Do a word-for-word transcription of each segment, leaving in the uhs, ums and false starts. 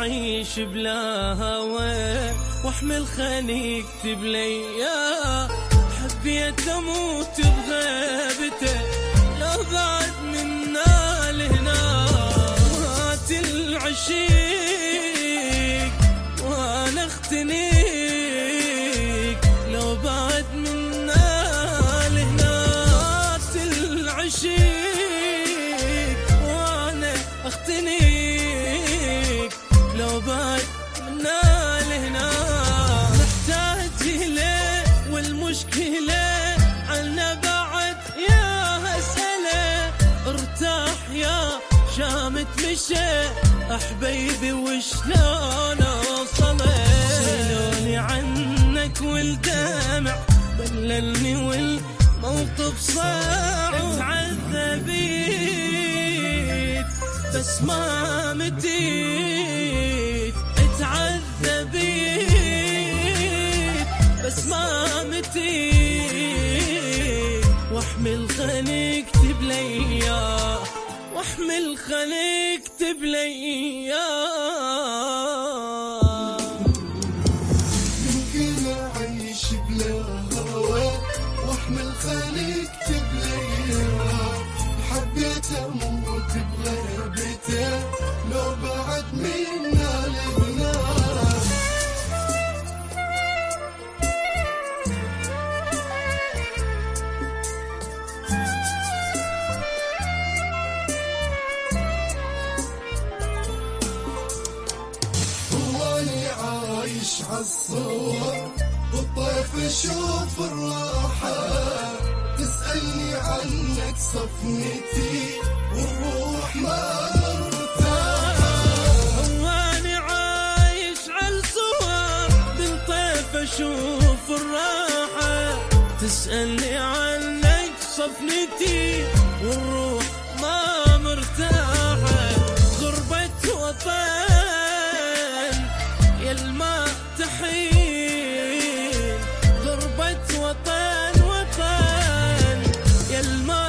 عايش بلا هوى واحمل خليقتي بليا، حبيت اموت بغيبته لو بعد منا لهنا، مات العشيق وانا اختنيك لو بعد منا لهنا، مات العشيق وانا اختنيك لو بعد منا لهنا. محتاج له والمشكلة عنا بعد يا هسأله، ارتاح يا شامت مشى أحبيبي وشلون أوصله، شيلوني عنك والدمع بللني والموقف صعب، تعذبيت بس ما متيت، تعذبيت بس ما متيت، واحمل خليقتي بليا، واحمل خليقتي بليا. يمكن اعيش بلا هوى واحمل خليقتي بليا، حبيت اموت بغيبته لو بعد منا لهنا. عايش عالصور بالطيف اشوف الراحة، تسألني عنك صفنتي والروح ما مرتاحة. هواني عايش عالصور بالطيف اشوف الراحة، تسألني عنك صفنتي والروح ما مرتاحة. غربة وطن يلما تحين، غربة وطن وطن يلما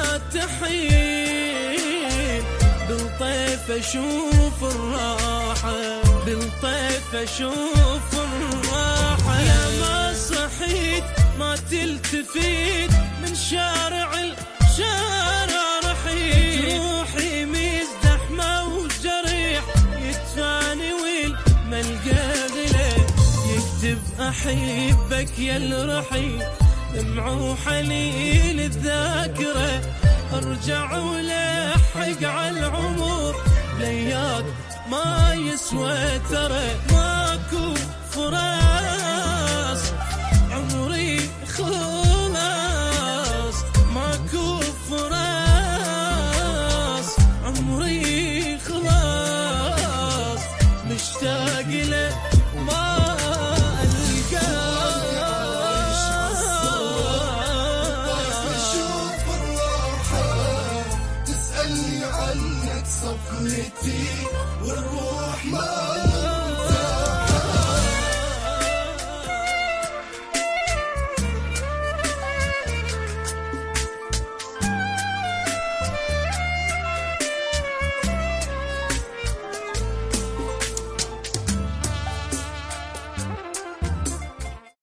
تحين، بالطيف اشوف الراحة، بالطيف اشوف الراحة. يا ما صحيت ما تلتفت من شارع الشارع رحيل، جروحي مزدحمة وجريح يدفعني والملقى يكتب أحبك يا الرحيل، دمع حنين الذاكرة، ارجع ولحق على العمر لياك ما يسوى ترى، ماكو فراس عمري خلاص، ماكو فراس عمري خلاص، مشتاق له ما صفنتي والروح ما